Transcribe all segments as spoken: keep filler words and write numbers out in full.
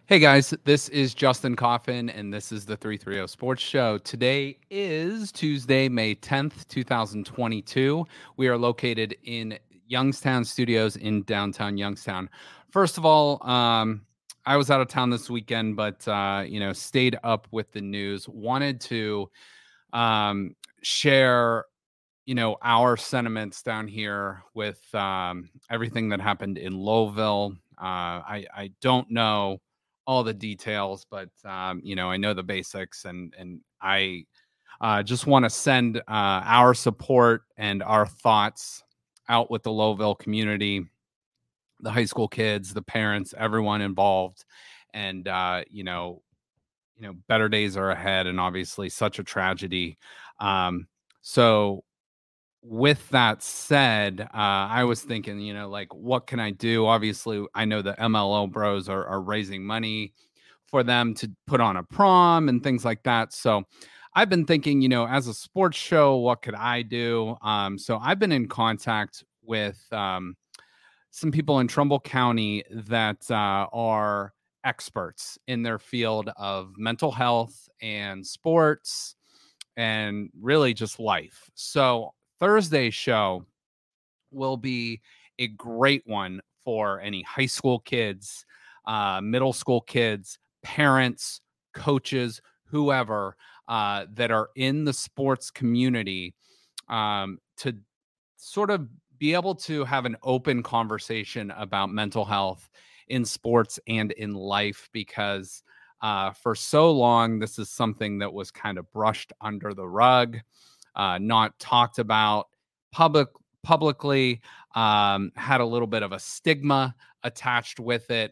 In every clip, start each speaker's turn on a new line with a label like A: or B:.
A: Hey guys, this is Justin Coffin, and this is the three thirty Sports Show. Today is Tuesday, May tenth, twenty twenty-two. We are located in Youngstown Studios in downtown Youngstown. First of all, um, I was out of town this weekend, but uh, you know, stayed up with the news. Wanted to um, share, you know, our sentiments down here with um, everything that happened in Lowville. Uh, I I don't know all the details, but um, you know, I know the basics, and and I uh, just want to send uh, our support and our thoughts out with the Lowville community, the high school kids, the parents, everyone involved, and uh, you know, you know, better days are ahead, and obviously, such a tragedy. Um, so with that said, uh, I was thinking, you know, like, what can I do? Obviously, I know the M L O bros are, are raising money for them to put on a prom and things like that. So I've been thinking, you know, as a sports show, what could I do? Um, so I've been in contact with um, some people in Trumbull County that uh, are experts in their field of mental health and sports and really just life. So Thursday's show will be a great one for any high school kids, uh, middle school kids, parents, coaches, whoever uh, that are in the sports community um, to sort of be able to have an open conversation about mental health in sports and in life because uh, for so long, this is something that was kind of brushed under the rug, uh, not talked about public publicly, um, had a little bit of a stigma attached with it,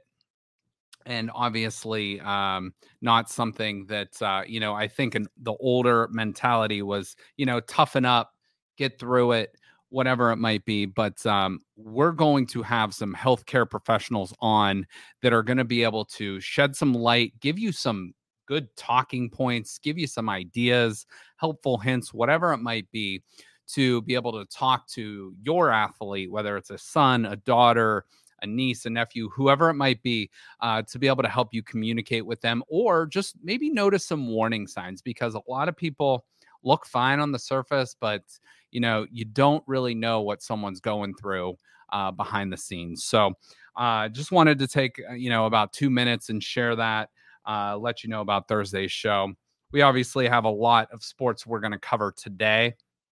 A: and obviously um, not something that uh, you know. I think in the older mentality was, you know, toughen up, get through it, whatever it might be. But um, we're going to have some healthcare professionals on that are going to be able to shed some light, give you some good talking points, give you some ideas, helpful hints, whatever it might be, to be able to talk to your athlete, whether it's a son, a daughter, a niece, a nephew, whoever it might be, uh, to be able to help you communicate with them, or just maybe notice some warning signs, because a lot of people look fine on the surface, but you know, you don't really know what someone's going through uh, behind the scenes. So uh, just wanted to take uh, you know, about two minutes and share that, uh, let you know about Thursday's show. We obviously have a lot of sports we're going to cover today.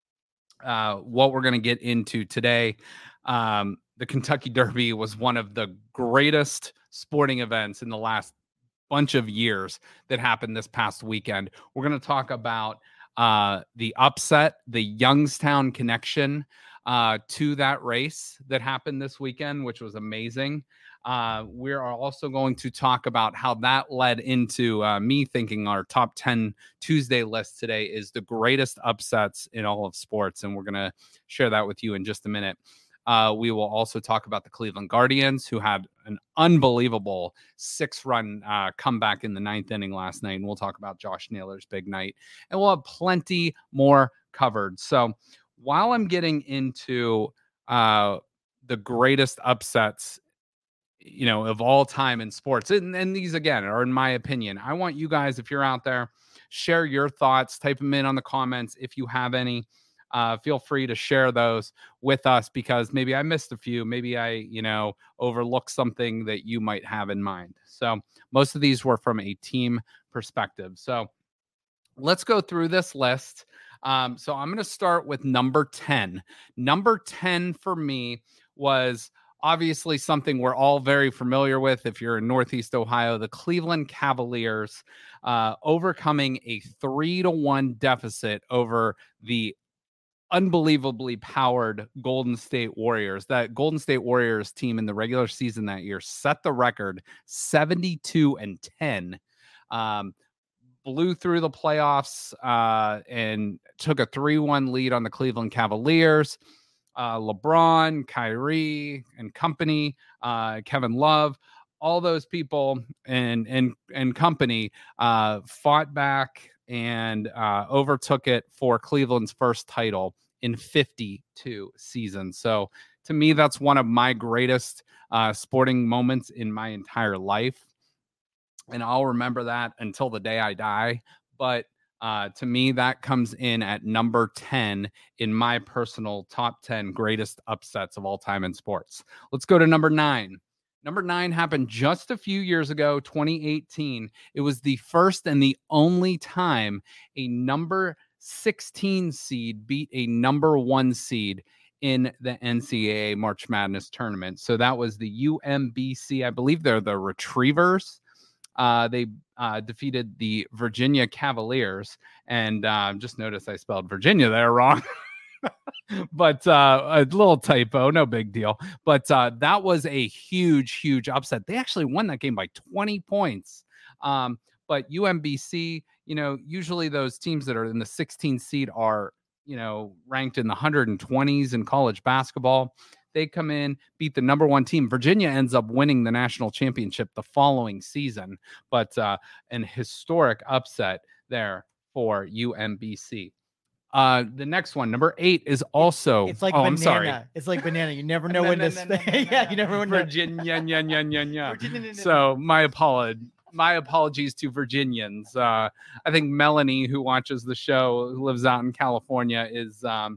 A: Uh, what we're going to get into today. Um, the Kentucky Derby was one of the greatest sporting events in the last bunch of years that happened this past weekend. We're going to talk about uh, the upset, the Youngstown connection uh, to that race that happened this weekend, which was amazing. Uh, we are also going to talk about how that led into uh, me thinking our top ten Tuesday list today is the greatest upsets in all of sports. And we're going to share that with you in just a minute. Uh, we will also talk about the Cleveland Guardians, who had an unbelievable six-run uh, comeback in the ninth inning last night. And we'll talk about Josh Naylor's big night. And we'll have plenty more covered. So while I'm getting into uh, the greatest upsets, you know, of all time in sports, and, and these, again, are in my opinion, I want you guys, if you're out there, share your thoughts, type them in on the comments if you have any. Uh, feel free to share those with us, because maybe I missed a few. Maybe I, you know, overlooked something that you might have in mind. So most of these were from a team perspective. So let's go through this list. Um, so I'm going to start with number ten. Number ten for me was obviously something we're all very familiar with. If you're in Northeast Ohio, the Cleveland Cavaliers uh, overcoming a three to one deficit over the unbelievably powered Golden State Warriors. That Golden State Warriors team in the regular season that year set the record seventy-two and ten. Um, blew through the playoffs uh, and took a three one lead on the Cleveland Cavaliers. Uh, LeBron, Kyrie, and company, uh, Kevin Love, all those people and and and company uh, fought back and uh, overtook it for Cleveland's first title in fifty-two seasons. So to me, that's one of my greatest uh, sporting moments in my entire life. and I'll remember that until the day I die. But uh, to me, that comes in at number ten in my personal top ten greatest upsets of all time in sports. Let's go to number nine. Number nine happened just a few years ago, twenty eighteen. It was the first and the only time a number sixteen seed beat a number one seed in the N C double A March Madness tournament. So that was the U M B C. I believe they're the Retrievers. Uh, they uh, defeated the Virginia Cavaliers, and uh, just noticed I spelled Virginia there wrong. But uh, a little typo, no big deal. But uh, that was a huge, huge upset. They actually won that game by twenty points. Um, but U M B C, you know, usually those teams that are in the sixteenth seed are, you know, ranked in the one hundred twenties in college basketball. They come in, beat the number one team. Virginia ends up winning the national championship the following season, but uh, an historic upset there for U M B C. Uh, the next one, number eight, is also.
B: It's like
A: oh,
B: banana.
A: I'm sorry.
B: It's like banana. You never know when to. Yeah, you never know.
A: Virginia, yeah, yeah, yeah, yeah. So my apology. My apologies to Virginians. Uh, I think Melanie, who watches the show, who lives out in California, is um,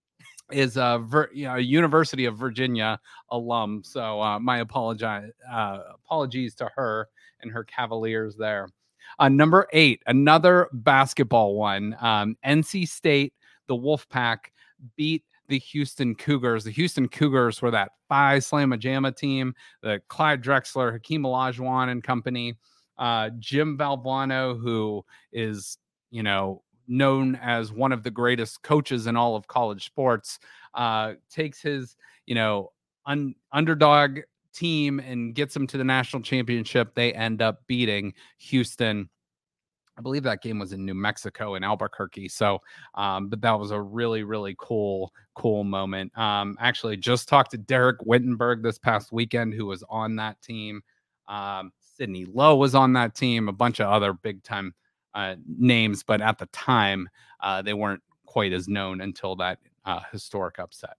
A: is a Ver, you know, a University of Virginia alum. So uh, my apologize uh, apologies to her and her Cavaliers there. Uh, number eight, another basketball one. Um, N C State, the Wolfpack, beat the Houston Cougars. The Houston Cougars were that Phi Slamma Jamma team, the Clyde Drexler, Hakeem Olajuwon and company. Uh, Jim Valvano, who is, you know, known as one of the greatest coaches in all of college sports, uh, takes his, you know, un- underdog team and gets them to the national championship. They end up beating Houston. I believe that game was in New Mexico in Albuquerque. So, um, but that was a really, really cool, cool moment. Um, actually just talked to Derek Wittenberg this past weekend, who was on that team. Um, Sidney Lowe was on that team, a bunch of other big time uh, names, but at the time, uh, they weren't quite as known until that uh, historic upset.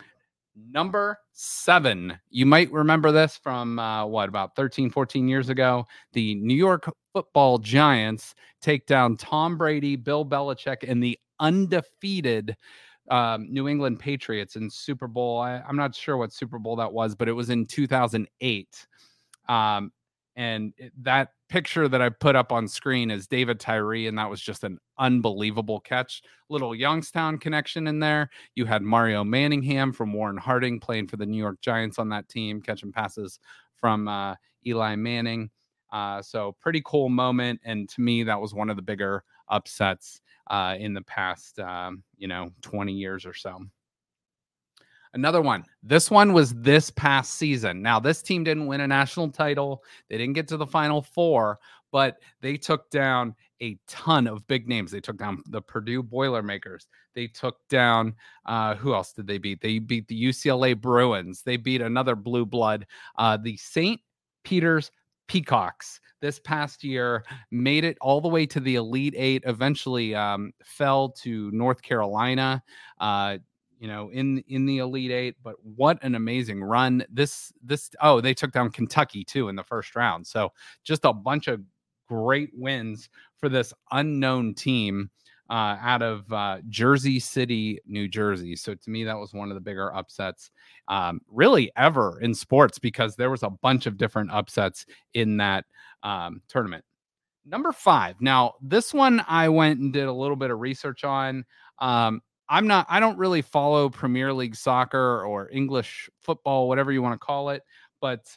A: Number seven, you might remember this from uh, what, about thirteen, fourteen years ago. The New York Football Giants take down Tom Brady, Bill Belichick, and the undefeated um, New England Patriots in Super Bowl. I, I'm not sure what Super Bowl that was, but it was in two thousand eight. Um, and it, that picture that I put up on screen is David Tyree, and that was just an unbelievable catch. Little Youngstown connection in there. You had Mario Manningham from Warren Harding playing for the New York Giants on that team, catching passes from uh, Eli Manning. Uh, so pretty cool moment. And to me, that was one of the bigger upsets uh, in the past, um, you know, twenty years or so. Another one. This one was this past season. Now, this team didn't win a national title. They didn't get to the Final Four, but they took down a ton of big names. They took down the Purdue Boilermakers. They took down, uh, who else did they beat? They beat the U C L A Bruins. They beat another blue blood, uh, the Saint Peter's Peacocks. This past year, made it all the way to the Elite Eight, eventually um, fell to North Carolina, uh, you know, in in the Elite Eight. But what an amazing run. This, this, oh, they took down Kentucky too in the first round. So just a bunch of great wins for this unknown team uh, out of uh, Jersey City, New Jersey. So to me, that was one of the bigger upsets um, really ever in sports, because there was a bunch of different upsets in that um, tournament. Number five. Now, this one I went and did a little bit of research on. Um, I'm not, I don't really follow Premier League soccer or English football, whatever you want to call it. But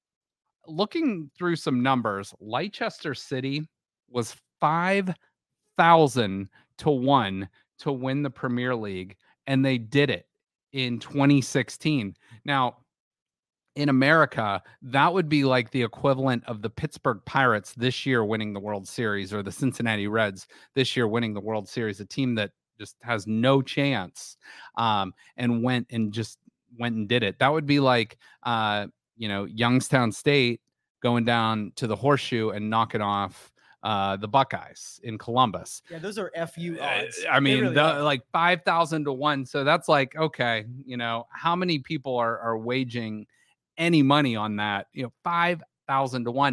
A: looking through some numbers, Leicester City was five thousand to one to win the Premier League, and they did it in twenty sixteen. Now, in America, that would be like the equivalent of the Pittsburgh Pirates this year winning the World Series, or the Cincinnati Reds this year winning the World Series, a team that just has no chance, um, and went and just went and did it. That would be like, uh, you know, Youngstown State going down to the Horseshoe and knocking off uh, the Buckeyes in Columbus.
B: Yeah, those are F U odds.
A: I mean,
B: really
A: the,
B: are.
A: like five thousand to one. So that's like, okay, you know, how many people are, are waging any money on that? You know, five thousand to one.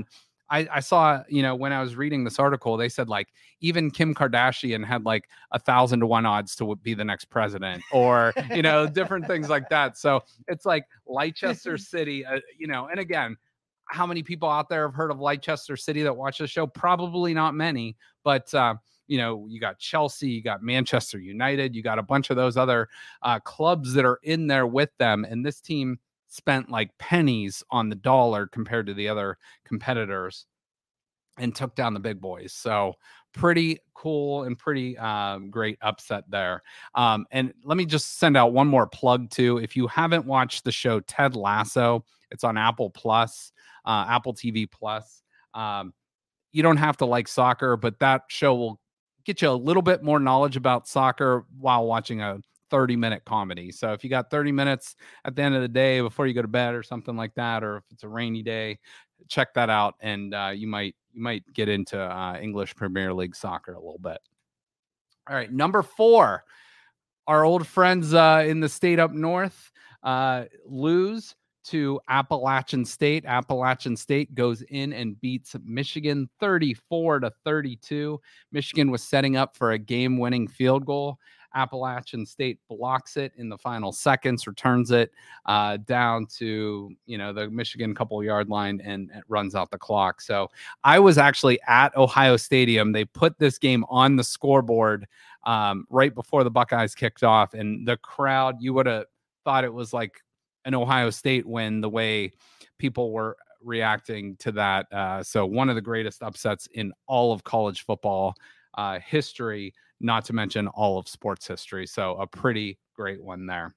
A: I, I saw, you know, when I was reading this article, they said like even Kim Kardashian had like a thousand to one odds to be the next president, or, you know, different things like that. So it's like Leicester City, uh, you know, and again, how many people out there have heard of Leicester City that watch the show? Probably not many, but, uh, you know, you got Chelsea, you got Manchester United, you got a bunch of those other uh, clubs that are in there with them. And this team spent like pennies on the dollar compared to the other competitors and took down the big boys. So pretty cool and pretty um, great upset there. Um, and let me just send out one more plug too. If you haven't watched the show Ted Lasso, it's on Apple Plus, uh, Apple T V Plus. Um, you don't have to like soccer, but that show will get you a little bit more knowledge about soccer while watching a thirty minute comedy. So if you got thirty minutes at the end of the day before you go to bed or something like that, or if it's a rainy day, check that out. And uh, you might, you might get into uh, English Premier League soccer a little bit. All right. Number four, our old friends uh, in the state up north uh, lose to Appalachian State. Appalachian State goes in and beats Michigan thirty-four to thirty-two. Michigan was setting up for a game-winning field goal. Appalachian State blocks it in the final seconds, returns it uh, down to, you know, the Michigan couple yard line, and it runs out the clock. So I was actually at Ohio Stadium. They put this game on the scoreboard um, right before the Buckeyes kicked off, and the crowd, you would have thought it was like an Ohio State win the way people were reacting to that. Uh, so one of the greatest upsets in all of college football uh, history, not to mention all of sports history. So a pretty great one there.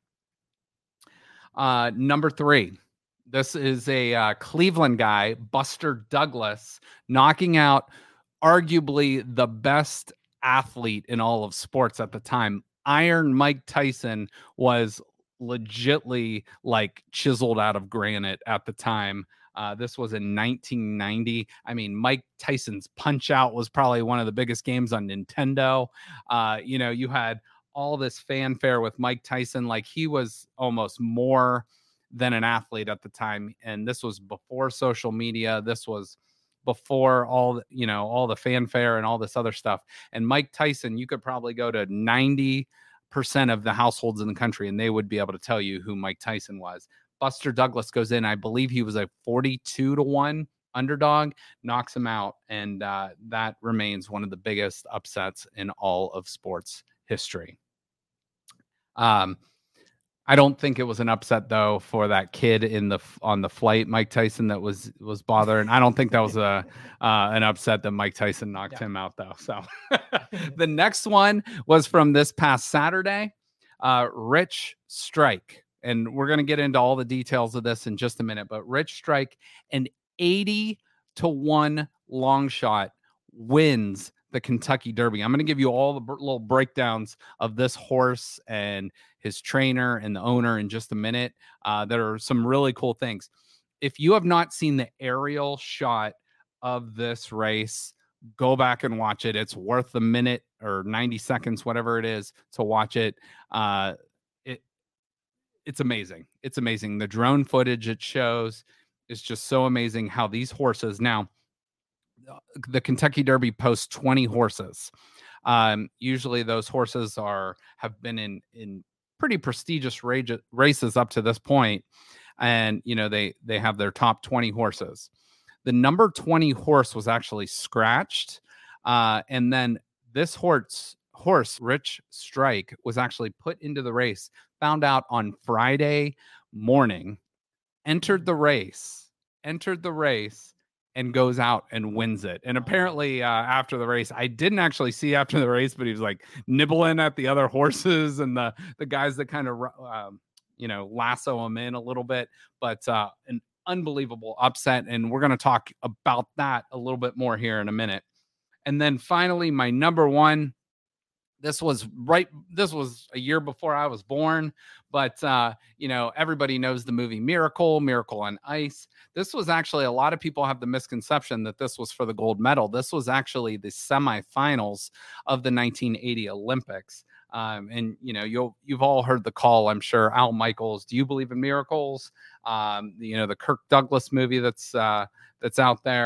A: Uh, number three, this is a uh, Cleveland guy, Buster Douglas, knocking out arguably the best athlete in all of sports at the time. Iron Mike Tyson was legitly like chiseled out of granite at the time. Uh, this was in nineteen ninety. I mean, Mike Tyson's Punch Out was probably one of the biggest games on Nintendo. Uh, you know, you had all this fanfare with Mike Tyson. Like, he was almost more than an athlete at the time. And this was before social media. This was before all, you know, all the fanfare and all this other stuff. And Mike Tyson, you could probably go to ninety percent of the households in the country and they would be able to tell you who Mike Tyson was. Buster Douglas goes in. I believe he was a forty-two to one underdog, knocks him out. And uh, that remains one of the biggest upsets in all of sports history. Um, I don't think it was an upset though for that kid in the on the flight, Mike Tyson, that was was bothering. I don't think that was a uh, an upset that Mike Tyson knocked yeah. him out though. So the next one was from this past Saturday, uh, Rich Strike, and we're gonna get into all the details of this in just a minute. But Rich Strike, an eighty to one long shot, wins the Kentucky Derby. I'm going to give you all the b- little breakdowns of this horse and his trainer and the owner in just a minute. Uh, there are some really cool things. If you have not seen the aerial shot of this race, go back and watch it. It's worth a minute or ninety seconds, whatever it is, to watch it. Uh, it it's amazing. It's amazing. The drone footage it shows is just so amazing how these horses now, the Kentucky Derby posts twenty horses. Um, usually those horses are have been in in pretty prestigious rage, races up to this point, and you know they they have their top twenty horses. The number twenty horse was actually scratched, uh, and then this horse horse Rich Strike was actually put into the race. Found out on Friday morning, entered the race, entered the race. and goes out and wins it. And apparently uh, after the race, I didn't actually see after the race, but he was like nibbling at the other horses and the, the guys that kind of, um, you know, lasso him in a little bit, but uh, an unbelievable upset. And we're going to talk about that a little bit more here in a minute. And then finally, my number one, this was right. This was a year before I was born, but uh, you know, everybody knows the movie Miracle, Miracle on Ice. This was actually, a lot of people have the misconception that this was for the gold medal. This was actually the semifinals of the nineteen eighty Olympics. Um, and you know, you'll you've all heard the call, I'm sure. Al Michaels, Do You Believe in Miracles? Um, you know, the Kirk Douglas movie that's uh, that's out there.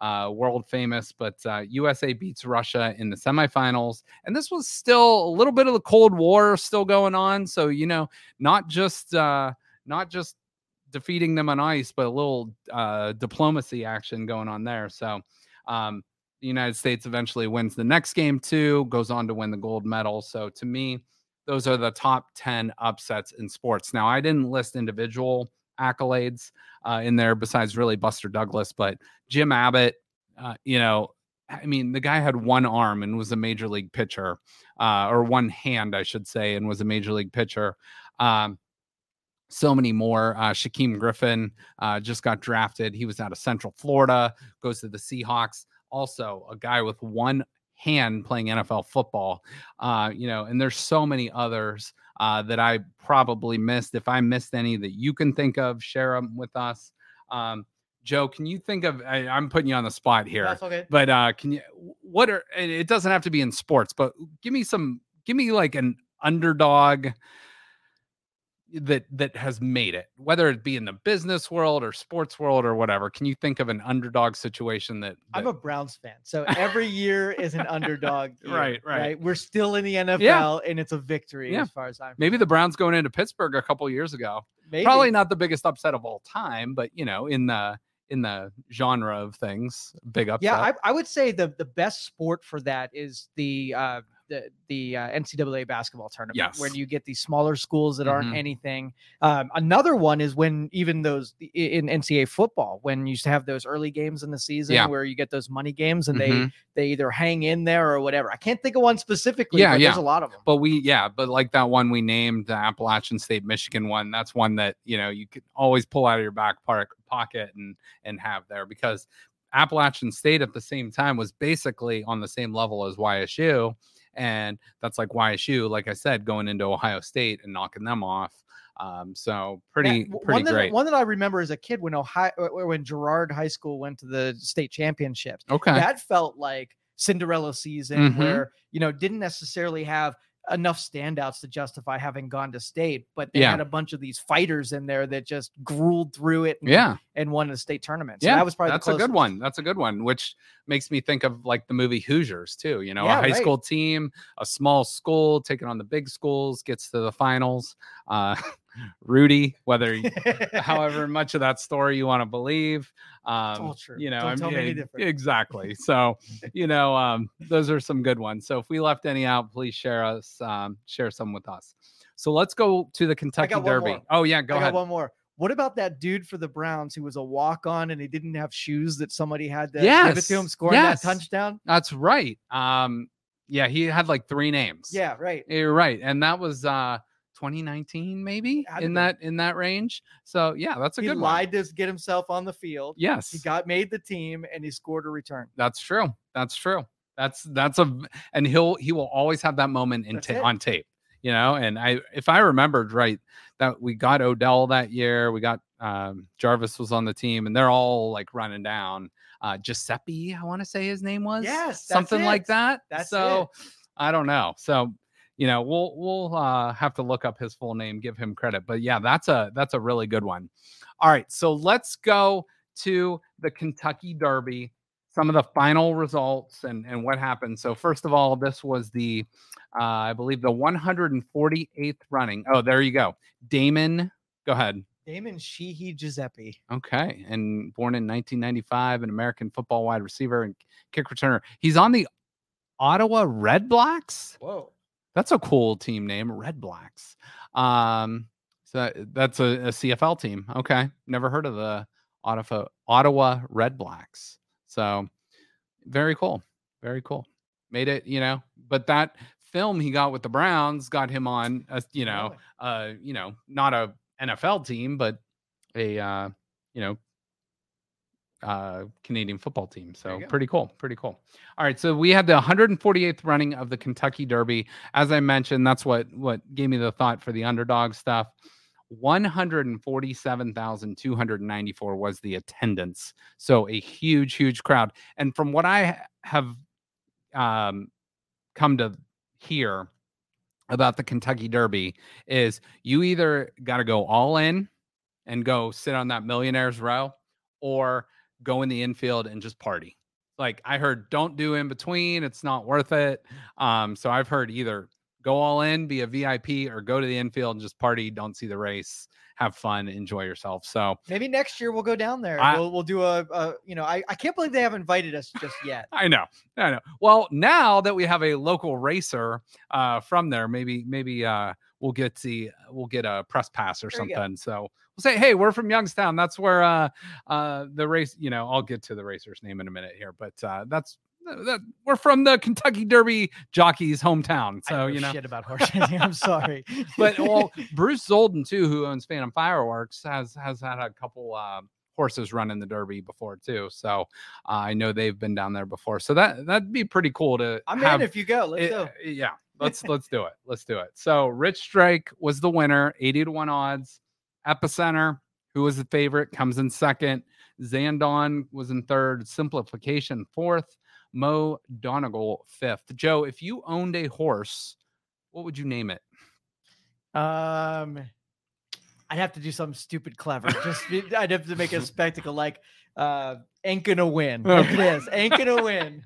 A: uh, world famous. But uh, U S A beats Russia in the semifinals. And this was still a little bit of the Cold War still going on. So, you know, not just uh, not just defeating them on ice, but a little uh, diplomacy action going on there. So um, the United States eventually wins the next game too, goes on to win the gold medal. So to me, those are the top ten upsets in sports. Now, I didn't list individual accolades uh, in there besides really Buster Douglas, but Jim Abbott, uh, you know, I mean, the guy had one arm and was a major league pitcher, uh, or one hand, I should say, and was a major league pitcher. Um, so many more. Uh, Shaquem Griffin uh, just got drafted. He was out of Central Florida, goes to the Seahawks. Also, a guy with one hand playing N F L football. Uh, you know, and there's so many others uh, that I probably missed. If I missed any that you can think of, share them with us. Um, Joe, can you think of? I, I'm putting you on the spot here.
B: That's okay.
A: But uh, can you? What are? It doesn't have to be in sports, but give me some. Give me like an underdog that that has made it, whether it be in the business world or sports world or whatever. Can you think of an underdog situation that, that...
B: I'm a Browns fan, so every year is an underdog year,
A: right, right
B: right we're still in the N F L, yeah. and it's a victory, yeah. as far as I'm
A: maybe the Browns going into Pittsburgh a couple years ago. Maybe. Probably not the biggest upset of all time, but you know, in the in the genre of things, big upset.
B: Yeah, I, I would say the the best sport for that is the uh the the uh, N C double A basketball tournament,
A: yes.
B: where you get these smaller schools that aren't
A: mm-hmm.
B: anything. Um, another one is when even those in N C double A football, when you used to have those early games in the season, yeah. where you get those money games and mm-hmm. they they either hang in there or whatever. I can't think of one specifically.
A: Yeah,
B: but
A: yeah.
B: There's a lot of them.
A: But we, yeah, but like that one we named, the Appalachian State Michigan one. That's one that you know you could always pull out of your back park, pocket and and have there, because Appalachian State at the same time was basically on the same level as Y S U. And that's like Y S U, like I said, going into Ohio State and knocking them off. Um, so pretty, yeah, pretty
B: one that,
A: great.
B: One that I remember as a kid when Ohio, when Girard High School went to the state championships.
A: Okay,
B: that felt like Cinderella season, mm-hmm. where you know didn't necessarily have enough standouts to justify having gone to state, but they
A: yeah.
B: had a bunch of these fighters in there that just grueled through it and,
A: yeah.
B: and won the state tournament. So
A: yeah,
B: that was probably
A: that's
B: the
A: a good one. That's a good one, which makes me think of like the movie Hoosiers too. You know,
B: yeah,
A: a high
B: right.
A: school team, a small school taking on the big schools, gets to the finals. Uh, Rudy, whether however much of that story you want to believe, um,
B: it's all true.
A: You know,
B: Don't
A: I
B: tell
A: mean,
B: me any different.
A: Exactly. So, you know, um, those are some good ones. So if we left any out, please share us, um, share some with us. So let's go to the Kentucky Derby. Oh yeah, go
B: I
A: ahead.
B: Got one more. What about that dude for the Browns who was a walk-on and he didn't have shoes that somebody had to
A: yes.
B: give it to him, scoring
A: yes.
B: that touchdown?
A: That's right. Um, yeah, he had like three names.
B: Yeah, right.
A: You're right, and that was uh. twenty nineteen, maybe in that in that range. So yeah, that's a
B: he
A: good one.
B: He lied to get himself on the field.
A: Yes,
B: he got made the team and he scored a return.
A: That's true. That's true. That's that's a and he'll he will always have that moment in ta- on tape. You know, and I if I remembered right, that we got Odell that year. We got um, Jarvis was on the team, and they're all like running down. Uh, Giuseppe, I want to say his name was.
B: Yes,
A: something
B: it.
A: like that.
B: That's
A: so.
B: It.
A: I don't know. So. You know, we'll we'll uh, have to look up his full name, give him credit. But yeah, that's a that's a really good one. All right, so let's go to the Kentucky Derby, some of the final results and, and what happened. So first of all, this was the, uh, I believe, the one hundred forty-eighth running. Oh, there you go. Damon, go ahead.
B: Damon Sheehy Giuseppe.
A: Okay, and born in nineteen ninety-five, an American football wide receiver and kick returner. He's on the Ottawa Red Blacks.
B: Whoa.
A: That's a cool team name, Red Blacks. Um, so that's a, a C F L team. Okay, never heard of the Ottawa Ottawa Red Blacks. So very cool, very cool. Made it, you know. But that film he got with the Browns got him on, a, you know, uh, you know, not a N F L team, but a, uh, you know, uh Canadian football team. So pretty cool, pretty cool. All right, so we had the one hundred forty-eighth running of the Kentucky Derby. As I mentioned, that's what what gave me the thought for the underdog stuff. one hundred forty-seven thousand two hundred ninety-four was the attendance. So a huge, huge crowd. And from what I have um come to hear about the Kentucky Derby is you either got to go all in and go sit on that millionaire's row, or go in the infield and just party. Like I heard, don't do in between. It's not worth it. Um, so I've heard either go all in, be a V I P, or go to the infield and just party. Don't see the race, have fun, enjoy yourself. So
B: maybe next year we'll go down there.
A: I,
B: we'll we'll do a, a you know, I, I can't believe they haven't invited us just yet.
A: I know, I know. Well, now that we have a local racer uh, from there, maybe maybe uh, we'll get the we'll get a press pass or there something. So we'll say, hey, we're from Youngstown. That's where uh, uh, the race. You know, I'll get to the racer's name in a minute here, but uh, that's. That we're from the Kentucky Derby jockey's hometown, so
B: I know
A: you know
B: shit about horse racing. I'm sorry,
A: but well, Bruce Zolden too, who owns Phantom Fireworks, has has had a couple uh, horses run in the Derby before too. So uh, I know they've been down there before. So that that'd be pretty cool to.
B: I'm
A: have,
B: in if you go. Let's
A: it,
B: go.
A: Yeah, let's let's do it. Let's do it. So Rich Strike was the winner, eighty to one odds. Epicenter, who was the favorite, comes in second. Zandon was in third. Simplification fourth. Mo Donegal fifth. Joe, if you owned a horse, what would you name it?
B: Um, I'd have to do something stupid, clever. Just I'd have to make a spectacle, like uh, "Ain't gonna win." Like this, "Ain't gonna win."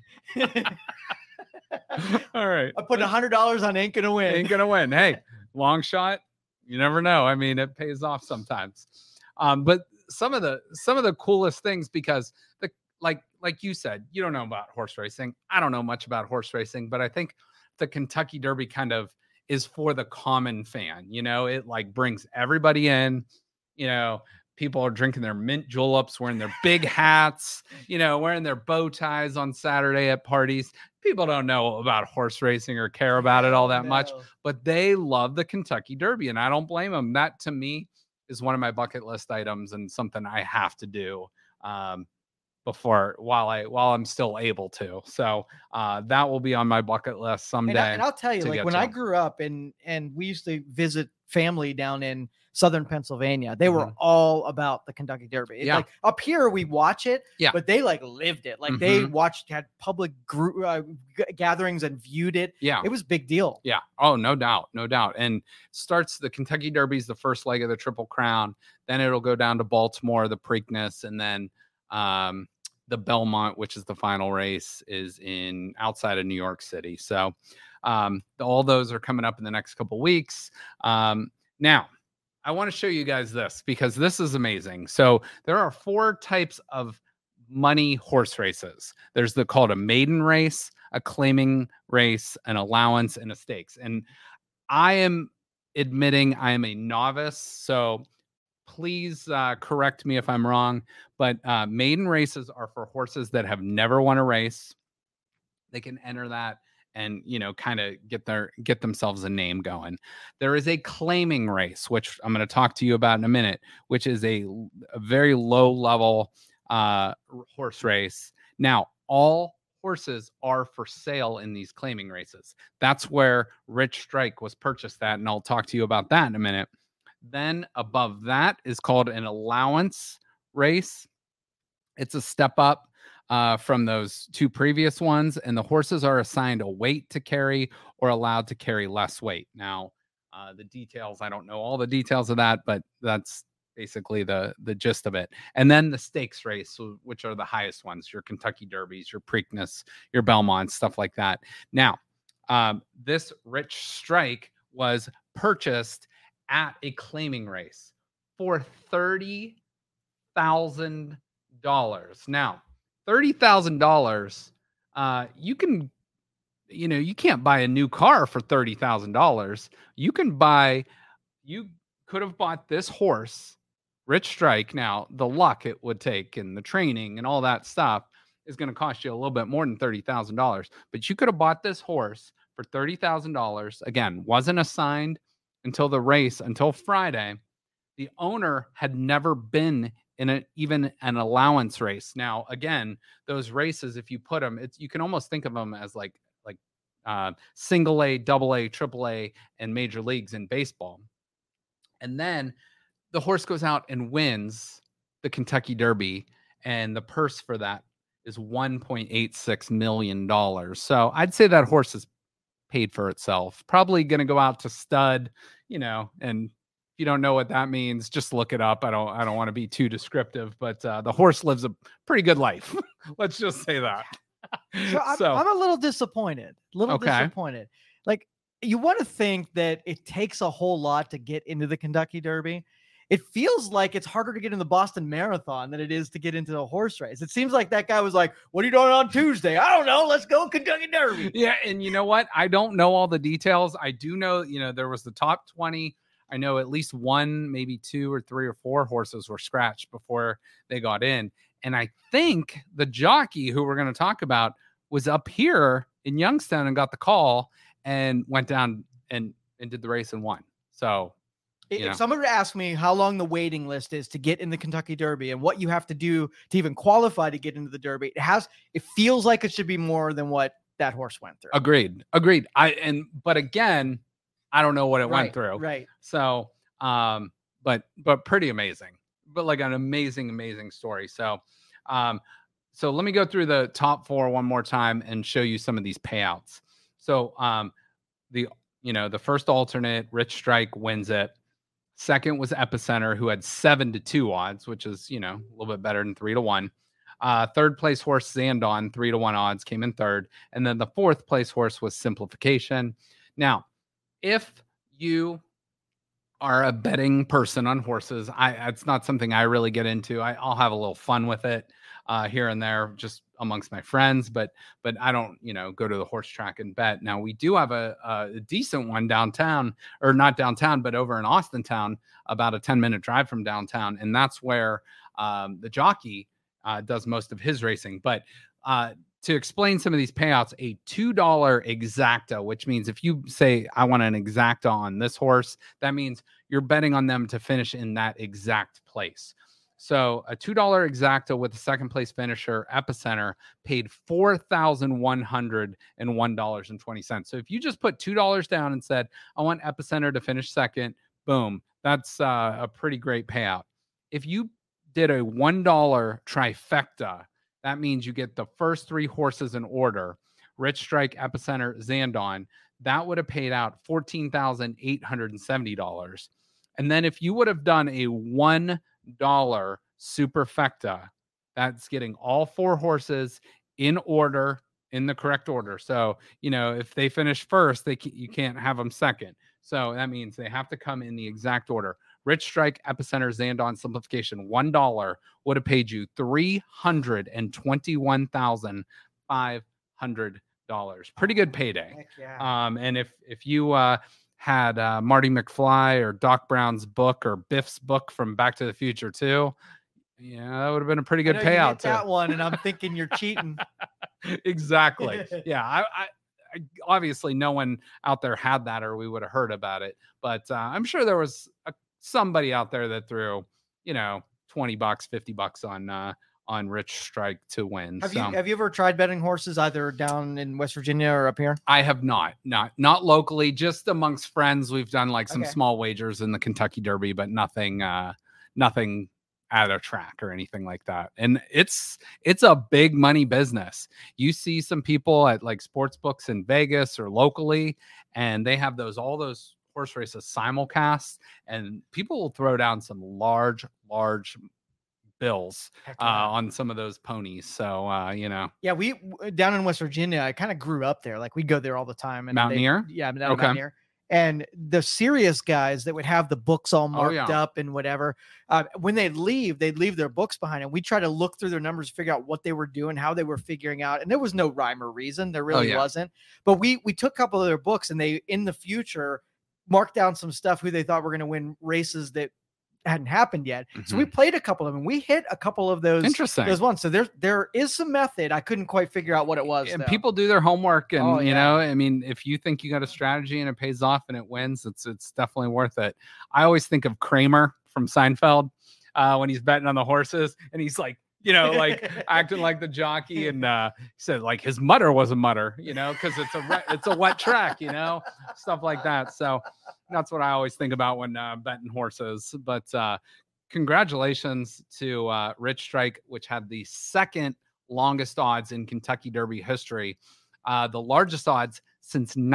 A: All right,
B: I put a hundred dollars on "Ain't gonna win."
A: Ain't gonna win. Hey, long shot. You never know. I mean, it pays off sometimes. Um, but some of the some of the coolest things, because the like like you said, you don't know about horse racing. I don't know much about horse racing, but I think the Kentucky Derby kind of is for the common fan. You know, it like brings everybody in. You know, people are drinking their mint juleps, wearing their big hats, you know, wearing their bow ties on Saturday at parties. People don't know about horse racing or care about it all that
B: no.
A: much, but they love the Kentucky Derby, and I don't blame them. That to me is one of my bucket list items and something I have to do. Um, before while I while I'm still able to. So uh that will be on my bucket list someday.
B: And, I, and I'll tell you, like when to. I grew up and and we used to visit family down in southern Pennsylvania, they mm-hmm. were all about the Kentucky Derby. It,
A: yeah.
B: Like up here we watch it,
A: yeah.
B: but they like lived it. Like mm-hmm. they watched, had public group uh, g- gatherings and viewed it.
A: Yeah.
B: It was a big deal.
A: Yeah. Oh, no doubt. No doubt. And starts the Kentucky Derby's the first leg of the Triple Crown. Then it'll go down to Baltimore, the Preakness, and then um the Belmont, which is the final race, is in outside of New York City. So um, all those are coming up in the next couple weeks. Um, now, I want to show you guys this because this is amazing. So there are four types of money horse races. There's the called a maiden race, a claiming race, an allowance, and a stakes. And I am admitting I am a novice, so please uh, correct me if I'm wrong, but uh, maiden races are for horses that have never won a race. They can enter that and, you know, kind of get their get themselves a name going. There is a claiming race, which I'm going to talk to you about in a minute, which is a, a very low level uh, horse race. Now, all horses are for sale in these claiming races. That's where Rich Strike was purchased at, and I'll talk to you about that in a minute. Then above that is called an allowance race. It's a step up uh, from those two previous ones, and the horses are assigned a weight to carry or allowed to carry less weight. Now, uh, the details, I don't know all the details of that, but that's basically the, the gist of it. And then the stakes race, which are the highest ones, your Kentucky Derbies, your Preakness, your Belmont, stuff like that. Now, um, this Rich Strike was purchased at a claiming race for thirty thousand dollars. Now, thirty thousand dollars, uh, you can, you know, you can't buy a new car for thirty thousand dollars. You can buy, you could have bought this horse, Rich Strike. Now, the luck it would take and the training and all that stuff is going to cost you a little bit more than thirty thousand dollars. But you could have bought this horse for thirty thousand dollars. Again, wasn't assigned until the race, until Friday. The owner had never been in a, even an allowance race. Now, again, those races, if you put them, it's, you can almost think of them as like, like uh, single A, double A, triple A, and major leagues in baseball. And then the horse goes out and wins the Kentucky Derby, and the purse for that is one point eight six million dollars. So I'd say that horse is paid for itself. Probably going to go out to stud, you know, and you don't know what that means, just look it up. I don't I don't want to be too descriptive, but uh, the horse lives a pretty good life. Let's just say that.
B: So, I'm,
A: so
B: I'm a little disappointed. A little
A: okay.
B: disappointed. Like, you want to think that it takes a whole lot to get into the Kentucky Derby. It feels like it's harder to get in the Boston Marathon than it is to get into a horse race. It seems like that guy was like, what are you doing on Tuesday? I don't know. Let's go Kentucky Derby.
A: Yeah. And you know what? I don't know all the details. I do know, you know, there was the top twenty. I know at least one, maybe two or three or four horses were scratched before they got in. And I think the jockey who we're going to talk about was up here in Youngstown and got the call and went down and, and did the race and won. So
B: if
A: know.
B: someone were to ask me how long the waiting list is to get in the Kentucky Derby and what you have to do to even qualify to get into the Derby, it has, it feels like it should be more than what that horse went through.
A: Agreed. Agreed. I, and, but again, I don't know what it
B: right,
A: went through.
B: Right.
A: So, um, but, but pretty amazing, but like an amazing, amazing story. So, um, so let me go through the top four one more time and show you some of these payouts. So, um, the, you know, the first alternate, Rich Strike, wins it. Second was Epicenter, who had seven to two odds, which is, you know, a little bit better than three to one. Uh, third place horse Zandon, three to one odds, came in third. And then the fourth place horse was Simplification. Now, if you are a betting person on horses, I it's not something I really get into. I, I'll have a little fun with it uh, here and there, just amongst my friends, but but I don't, you know, go to the horse track and bet. Now we do have a, a decent one downtown, or not downtown, but over in Austin town, about a ten minute drive from downtown, and that's where um, the jockey uh, does most of his racing. But uh, to explain some of these payouts, a two dollar exacta, which means if you say I want an exacta on this horse, that means you're betting on them to finish in that exact place. So a two dollar exacta with a second place finisher, Epicenter, paid four thousand one hundred one dollars and twenty cents. So if you just put two dollars down and said, I want Epicenter to finish second, boom, that's uh, a pretty great payout. If you did a one dollar trifecta, that means you get the first three horses in order, Rich Strike, Epicenter, Zandon, that would have paid out fourteen thousand eight hundred seventy dollars. And then if you would have done a one dollar superfecta, that's getting all four horses in order, in the correct order. So, you know, if they finish first, they can, you can't have them second. So that means they have to come in the exact order. Rich Strike, Epicenter, Zandon, Simplification, one dollar would have paid you three hundred twenty-one thousand five hundred dollars. Pretty good payday.
B: Heck yeah.
A: Um, and if if you uh, had uh, Marty McFly or Doc Brown's book or Biff's book from Back to the Future too, yeah, that would have been a pretty good
B: I know
A: payout.
B: You hit that one, and I'm thinking you're cheating.
A: Exactly. Yeah, I, I, I obviously no one out there had that, or we would have heard about it. But uh, I'm sure there was a, somebody out there that threw, you know, twenty bucks, fifty bucks on uh, on Rich Strike to win.
B: Have
A: so,
B: you have you ever tried betting horses either down in West Virginia or up here?
A: I have not, not not locally, just amongst friends. We've done like some
B: Okay.
A: small wagers in the Kentucky Derby, but nothing, uh, nothing at a track or anything like that. And it's it's a big money business. You see some people at like sports books in Vegas or locally, and they have those all those horse races simulcast, and people will throw down some large, large bills
B: Heck
A: uh,
B: yeah.
A: on some of those ponies. So uh, you know,
B: Yeah, we w- down in West Virginia. I kind of grew up there. Like we'd go there all the time. And
A: Mountaineer?
B: They, yeah, down
A: Okay.
B: Mountaineer. And the serious guys that would have the books all marked
A: yeah.
B: up and whatever, uh, when they'd leave, they'd leave their books behind, and we try to look through their numbers, figure out what they were doing, how they were figuring out. And there was no rhyme or reason. There really
A: yeah.
B: wasn't. But we we took a couple of their books, and they in the future marked down some stuff who they thought were going to win races that hadn't happened yet. Mm-hmm. So we played a couple of them, and we hit a couple of those.
A: Interesting.
B: Those ones. So there there is some method. I couldn't quite figure out what it was.
A: And
B: though.
A: people do their homework, and
B: Oh,
A: you
B: yeah.
A: know, I mean, if you think you got a strategy and it pays off and it wins, it's it's definitely worth it. I always think of Kramer from Seinfeld uh, when he's betting on the horses, and he's like, you know, like acting like the jockey, and uh, he said like his mutter was a mutter, you know, because it's a re- it's a wet track, you know, stuff like that. So that's what I always think about when uh, betting horses. But uh, congratulations to uh, Rich Strike, which had the second longest odds in Kentucky Derby history, uh, the largest odds since nineteen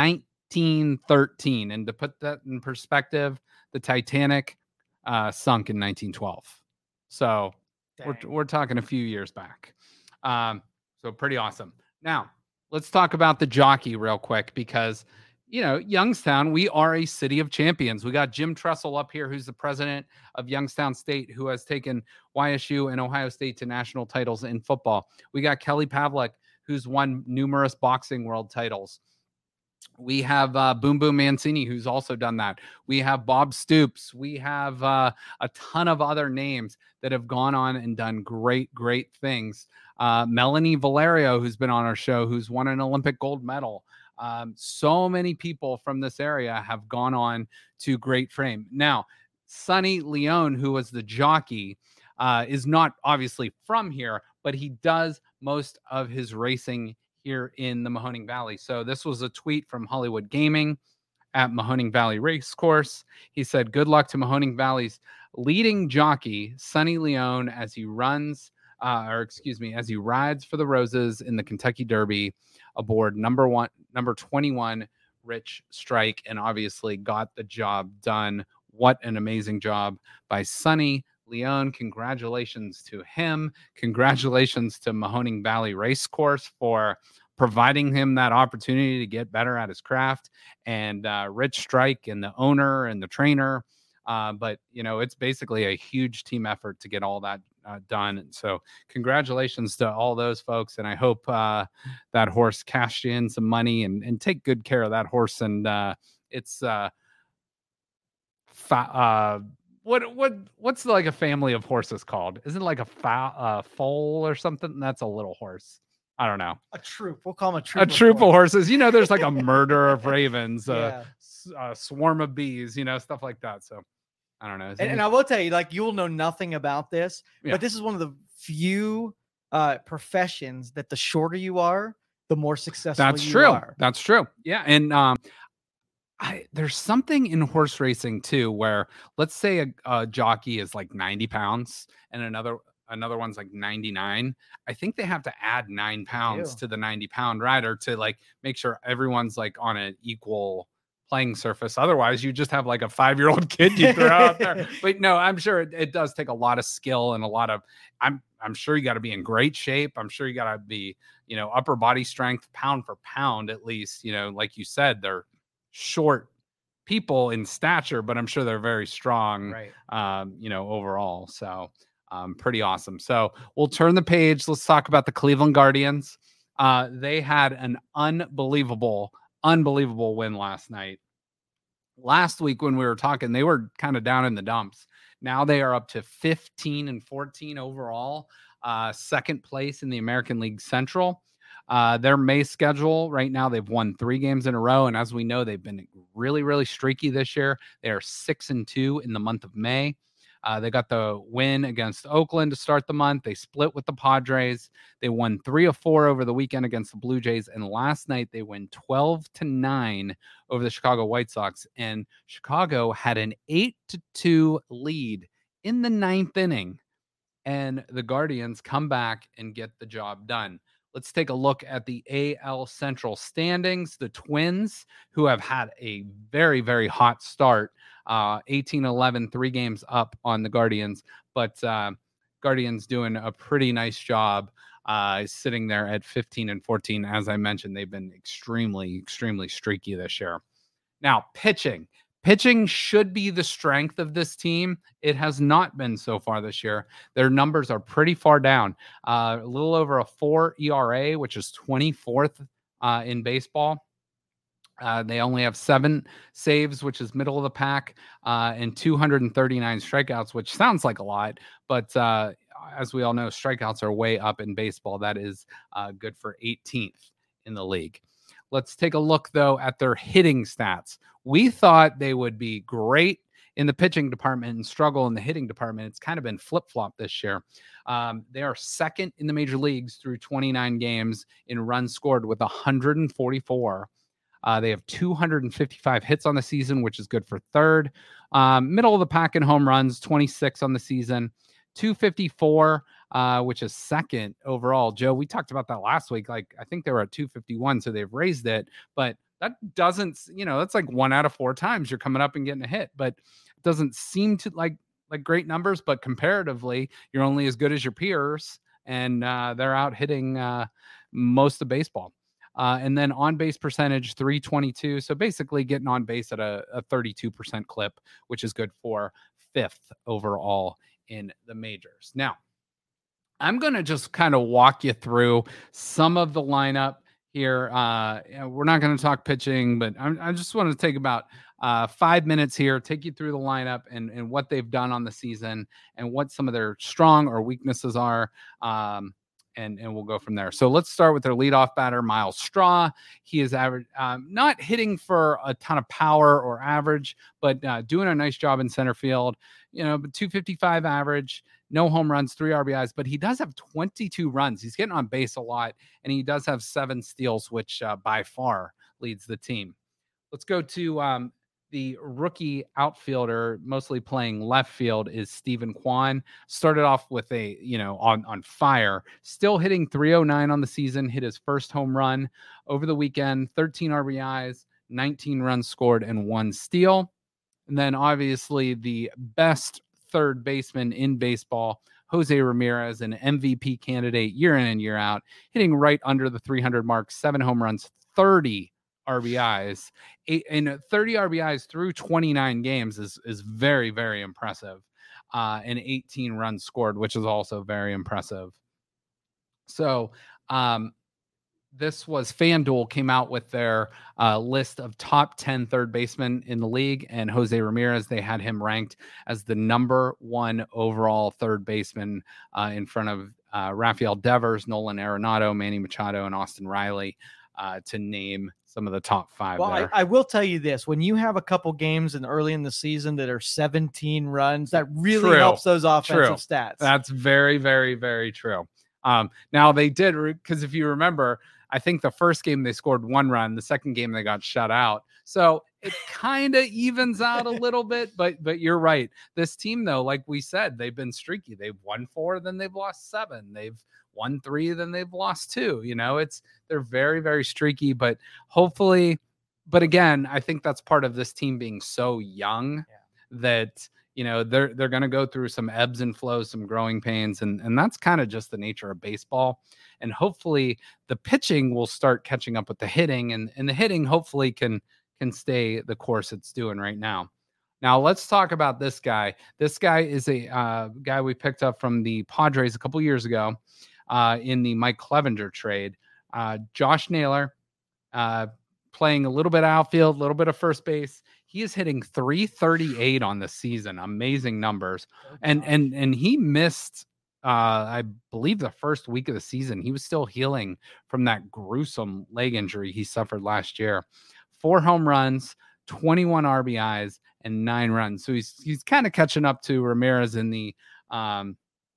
A: nineteen thirteen. And to put that in perspective, the Titanic uh, sunk in nineteen twelve. So we're, we're talking a few years back. Um, so pretty awesome. Now, let's talk about the jockey real quick because, you know, Youngstown, we are a city of champions. We got Jim Tressel up here, who's the president of Youngstown State, who has taken Y S U and Ohio State to national titles in football. We got Kelly Pavlik, who's won numerous boxing world titles. We have uh, Boom Boom Mancini, who's also done that. We have Bob Stoops. We have uh, a ton of other names that have gone on and done great, great things. Uh, Melanie Valerio, who's been on our show, who's won an Olympic gold medal. Um, so many people from this area have gone on to great fame. Now, Sonny Leone, who was the jockey, uh, is not obviously from here, but he does most of his racing here in the Mahoning Valley. So this was a tweet from Hollywood Gaming at Mahoning Valley Racecourse. He said, "Good luck to Mahoning Valley's leading jockey, Sonny Leone, as he runs, uh, or excuse me, as he rides for the Roses in the Kentucky Derby aboard number one, number twenty-one, Rich Strike," and obviously got the job done. What an amazing job by Sonny Leone. Congratulations to him. Congratulations to Mahoning Valley Racecourse for providing him that opportunity to get better at his craft, and uh, Rich Strike and the owner and the trainer. Uh, but, you know, it's basically a huge team effort to get all that uh, done. And so congratulations to all those folks. And I hope uh, that horse cashed in some money and, and take good care of that horse. And uh, it's uh, fa- uh, what, what, what's like a family of horses called? Isn't it like a fa- uh, foal or something? That's a little horse. I don't know.
B: A troop. We'll call them a troop.
A: A troop of horses. You know, there's like a murder of ravens, a yeah. swarm of bees, you know, stuff like that. So I don't know.
B: And, and I will tell you, like, you'll know nothing about this, yeah. but this is one of the few uh, professions that the shorter you are, the more successful
A: That's
B: you
A: true.
B: are.
A: That's true. Yeah. And um, I, there's something in horse racing too, where let's say a, a jockey is like ninety pounds and another Another one's like ninety-nine. I think they have to add nine pounds to the ninety pound rider to like make sure everyone's like on an equal playing surface. Otherwise, you just have like a five year old kid you throw out there. But no, I'm sure it, it does take a lot of skill and a lot of. I'm I'm sure you got to be in great shape. I'm sure you got to be, you know, upper body strength, pound for pound at least. You know, like you said, they're short people in stature, but I'm sure they're very strong.
B: Right.
A: Um, you know, overall. So. Um, pretty awesome. So we'll turn the page. Let's talk about the Cleveland Guardians. Uh, they had an unbelievable, unbelievable win last night. Last week when we were talking, they were kind of down in the dumps. Now they are up to fifteen and fourteen overall, uh, second place in the American League Central. Uh, their May schedule right now, they've won three games in a row. And as we know, they've been really, really streaky this year. They are six and two in the month of May. Uh, they got the win against Oakland to start the month. They split with the Padres. They won three of four over the weekend against the Blue Jays. And last night they win twelve to nine over the Chicago White Sox. And Chicago had an eight to two lead in the ninth inning. And the Guardians come back and get the job done. Let's take a look at the A L Central standings. The Twins, who have had a very, very hot start, uh, eighteen eleven, three games up on the Guardians, but uh, Guardians doing a pretty nice job uh, sitting there at fifteen and fourteen. As I mentioned, they've been extremely, extremely streaky this year. Now, pitching. Pitching should be the strength of this team. It has not been so far this year. Their numbers are pretty far down. Uh, a little over a four E R A, which is twenty-fourth uh, in baseball. Uh, they only have seven saves, which is middle of the pack, uh, and two hundred thirty-nine strikeouts, which sounds like a lot. But uh, as we all know, strikeouts are way up in baseball. That is uh, good for eighteenth in the league. Let's take a look, though, at their hitting stats. We thought they would be great in the pitching department and struggle in the hitting department. It's kind of been flip-flop this year. Um, they are second in the major leagues through twenty-nine games in runs scored with one hundred forty-four. Uh, they have two hundred fifty-five hits on the season, which is good for third. Um, middle of the pack in home runs, twenty-six on the season. two fifty-four, uh, which is second overall. Joe, we talked about that last week. Like, I think they were at two fifty-one, so they've raised it, but that doesn't, you know, that's like one out of four times you're coming up and getting a hit, but it doesn't seem to like like great numbers, but comparatively, you're only as good as your peers, and uh, they're out hitting uh, most of baseball. Uh, and then on base percentage, three twenty-two. So basically getting on base at a, a thirty-two percent clip, which is good for fifth overall in the majors. Now, I'm going to just kind of walk you through some of the lineup here. Uh, we're not going to talk pitching, but I'm, I just want to take about uh, five minutes here, take you through the lineup and, and what they've done on the season and what some of their strong or weaknesses are. Um, and, and we'll go from there. So let's start with their leadoff batter, Myles Straw. He is average, um, not hitting for a ton of power or average, but uh, doing a nice job in center field. You know, two fifty-five average, no home runs, three R B Is, but he does have twenty-two runs. He's getting on base a lot, and he does have seven steals, which uh, by far leads the team. Let's go to um, the rookie outfielder, mostly playing left field, is Steven Kwan. Started off with a, you know, on, on fire, still hitting three oh nine on the season, hit his first home run over the weekend, thirteen R B Is, nineteen runs scored, and one steal. And then obviously the best third baseman in baseball, Jose Ramirez, an M V P candidate year in and year out, hitting right under the three hundred mark, seven home runs, thirty R B Is. Eight, and thirty R B Is through twenty-nine games is, is very, very impressive. Uh, and eighteen runs scored, which is also very impressive. So, um, this was FanDuel came out with their uh, list of top ten third basemen in the league, and Jose Ramirez, they had him ranked as the number one overall third baseman uh, in front of uh, Rafael Devers, Nolan Arenado, Manny Machado, and Austin Riley, uh, to name some of the top five.
B: Well, I, I will tell you this: when you have a couple games in early in the season that are seventeen runs, that really
A: true.
B: helps those offensive
A: true.
B: stats.
A: That's very, very, very true. Um, now they did, because if you remember, I think the first game they scored one run, the second game they got shut out. So it kind of evens out a little bit, but but you're right. This team, though, like we said, they've been streaky. They've won four, then they've lost seven. They've won three, then they've lost two. You know, it's they're very, very streaky, but hopefully, but again, I think that's part of this team being so young yeah. that, you know, they're they're going to go through some ebbs and flows, some growing pains, and and that's kind of just the nature of baseball. And hopefully the pitching will start catching up with the hitting, and, and the hitting hopefully can can stay the course it's doing right now. Now let's talk about this guy. This guy is a uh, guy we picked up from the Padres a couple years ago uh, in the Mike Clevenger trade. Uh, Josh Naylor, uh, playing a little bit of outfield, a little bit of first base. He is hitting three thirty-eight on the season. Amazing numbers. Oh, and and and he missed, uh, I believe, the first week of the season. He was still healing from that gruesome leg injury he suffered last year. Four home runs, twenty-one R B Is, and nine runs. So he's he's kind of catching up to Ramirez in the um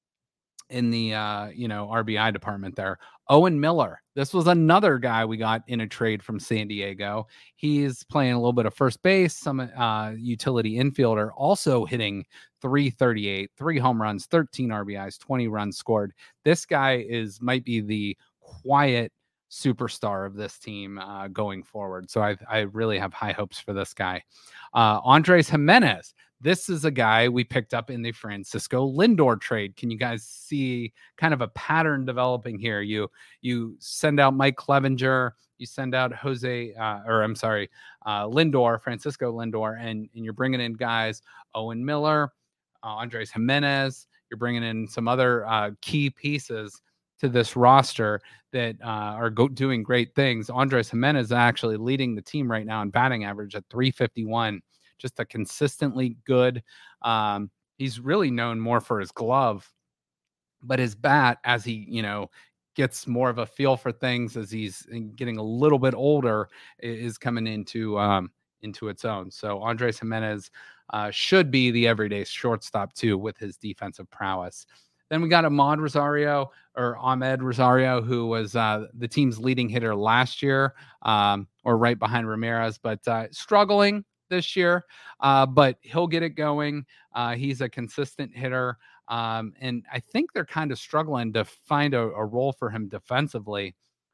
A: in the uh you know R B I department there. Owen Miller, this was another guy we got in a trade from San Diego. He's playing a little bit of first base, some uh utility infielder, also hitting three thirty-eight, three home runs, thirteen R B Is, twenty runs scored. This guy is might be the quiet superstar of this team uh going forward. So I I really have high hopes for this guy. Uh Andres Jimenez. This is a guy we picked up in the Francisco Lindor trade. Can you guys see kind of a pattern developing here? You you send out Mike Clevenger, you send out Jose, uh, or I'm sorry, uh, Lindor, Francisco Lindor, and, and you're bringing in guys, Owen Miller, uh, Andres Jimenez. You're bringing in some other uh, key pieces to this roster that uh, are go- doing great things. Andres Jimenez is actually leading the team right now in batting average at three fifty-one. Just a consistently good. Um, he's really known more for his glove, but his bat, as he, you know, gets more of a feel for things as he's getting a little bit older, is coming into um, into its own. So Andres Jimenez uh, should be the everyday shortstop too, with his defensive prowess. Then we got Ahmad Rosario or Ahmed Rosario, who was uh, the team's leading hitter last year, um, or right behind Ramirez, but uh, struggling this year, uh, but he'll get it going. Uh, he's a consistent hitter, um, and I think they're kind of struggling to find a, a role for him defensively.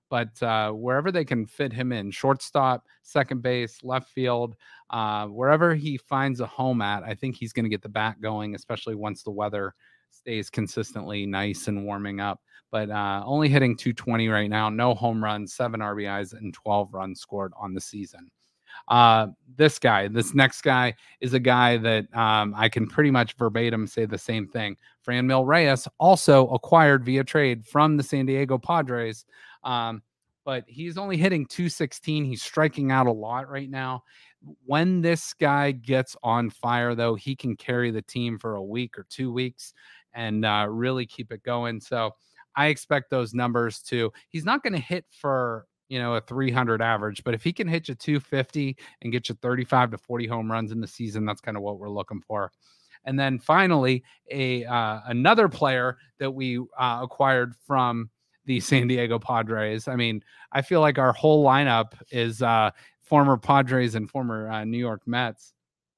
A: but uh, wherever they can fit him in, shortstop, second base, left field, uh, wherever he finds a home at, I think he's going to get the bat going, especially once the weather stays consistently nice and warming up. But uh, only hitting two twenty right now, no home runs, seven R B Is, and twelve runs scored on the season. Uh, this guy, this next guy is a guy that um, I can pretty much verbatim say the same thing. Franmil Reyes, also acquired via trade from the San Diego Padres, um, but he's only hitting two sixteen. He's striking out a lot right now. When this guy gets on fire, though, he can carry the team for a week or two weeks and uh, really keep it going. So I expect those numbers to, he's not going to hit for, you know, a three hundred average, but if he can hit you two fifty and get you thirty-five to forty home runs in the season, that's kind of what we're looking for. And then finally, a uh, another player that we uh, acquired from the San Diego Padres. I mean, I feel like our whole lineup is uh, former Padres and former uh, New York Mets.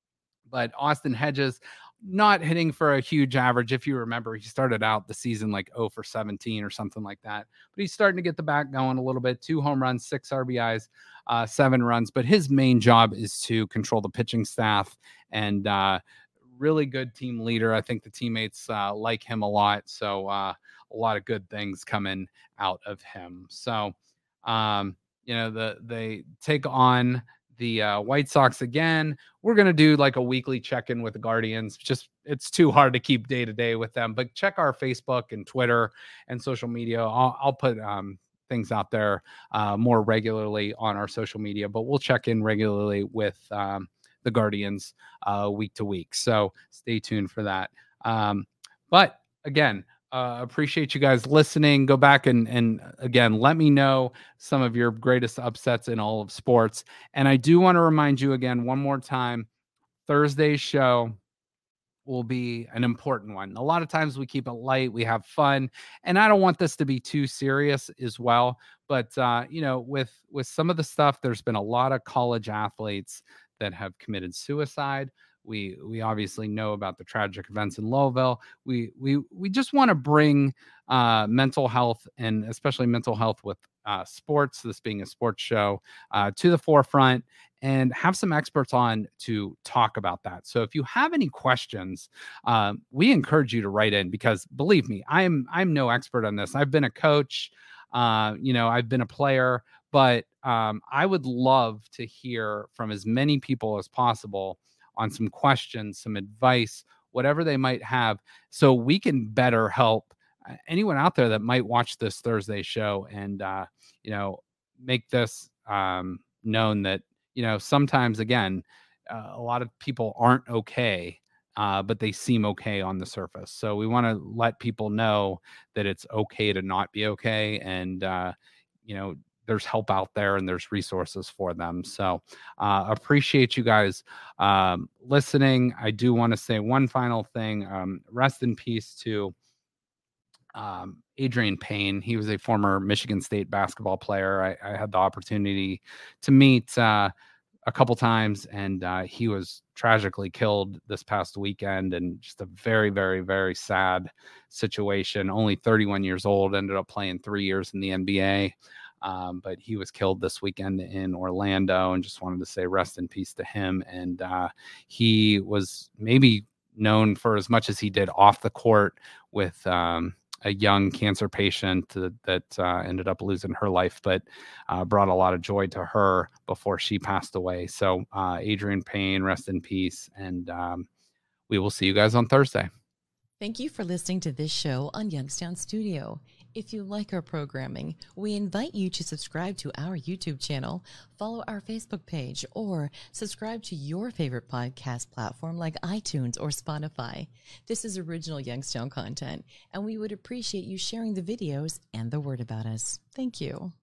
A: But Austin Hedges, not hitting for a huge average. If you remember, he started out the season like oh for seventeen or something like that. But he's starting to get the bat going a little bit. Two home runs, six R B Is, uh, seven runs. But his main job is to control the pitching staff and uh, really good team leader. I think the teammates uh, like him a lot. So uh, a lot of good things coming out of him. So, um, you know, the they take on the uh, White Sox again. We're going to do like a weekly check-in with the Guardians. Just, it's too hard to keep day to day with them, but check our Facebook and Twitter and social media. I'll, I'll put um, things out there uh, more regularly on our social media, but we'll check in regularly with um, the Guardians uh, week to week. So stay tuned for that. Um, but again, Uh, appreciate you guys listening. Go back and, and again, let me know some of your greatest upsets in all of sports. And I do want to remind you again, one more time, Thursday's show will be an important one. A lot of times we keep it light, we have fun, and I don't want this to be too serious as well. But, uh, you know, with, with some of the stuff, there's been a lot of college athletes that have committed suicide. We we obviously know about the tragic events in Louisville. We we we just want to bring uh, mental health, and especially mental health with uh, sports, this being a sports show, uh, to the forefront, and have some experts on to talk about that. So if you have any questions, um, we encourage you to write in, because believe me, I'm I'm no expert on this. I've been a coach, uh, you know, I've been a player, but um, I would love to hear from as many people as possible on some questions, some advice, whatever they might have, so we can better help anyone out there that might watch this Thursday show and, uh, you know, make this um, known that, you know, sometimes, again, uh, a lot of people aren't okay, uh, but they seem okay on the surface. So we want to let people know that it's okay to not be okay. And, uh, you know, there's help out there and there's resources for them. So uh, appreciate you guys um, listening. I do want to say one final thing. Um, rest in peace to um, Adrian Payne. He was a former Michigan State basketball player. I, I had the opportunity to meet uh, a couple times, and uh, he was tragically killed this past weekend, and just a very, very, very sad situation. Only thirty-one years old, ended up playing three years in the N B A. Um, but he was killed this weekend in Orlando, and just wanted to say rest in peace to him. And uh, he was maybe known for as much as he did off the court with um, a young cancer patient that, that uh, ended up losing her life, but uh, brought a lot of joy to her before she passed away. So uh, Adrian Payne, rest in peace. And um, we will see you guys on Thursday.
C: Thank you for listening to this show on Youngstown Studio. If you like our programming, we invite you to subscribe to our YouTube channel, follow our Facebook page, or subscribe to your favorite podcast platform like iTunes or Spotify. This is original Youngstown content, and we would appreciate you sharing the videos and the word about us. Thank you.